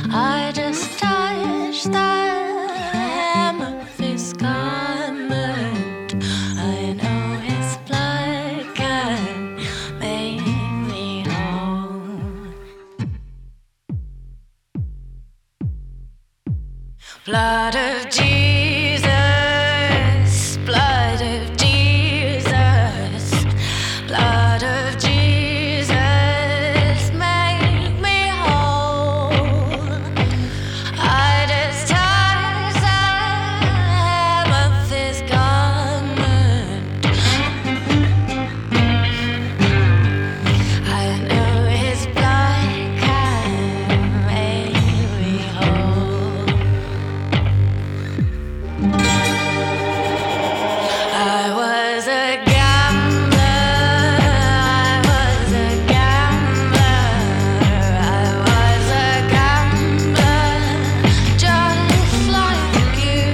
I just touched the hem of his garment. I know his blood can make me whole. Blood of Jesus, blood of Jesus, blood of Jesus, make me whole. I just touched the hem of his garment. I know his blood can make me whole. I was a gambler, I was a gambler, I was a gambler, just like you.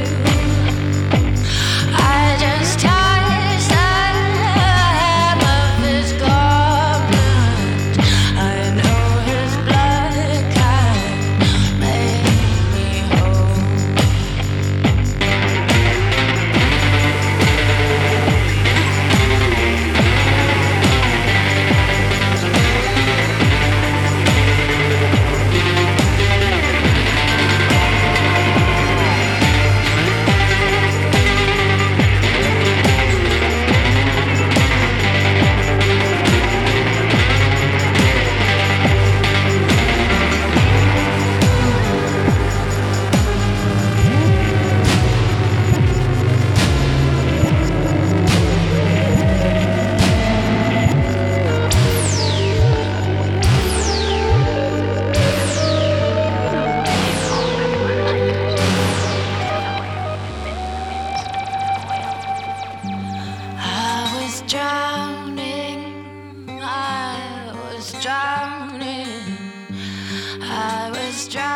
I just touched the hem of his garment. I know his blood can make me whole. I was drowning, I was drowning, I was drowning.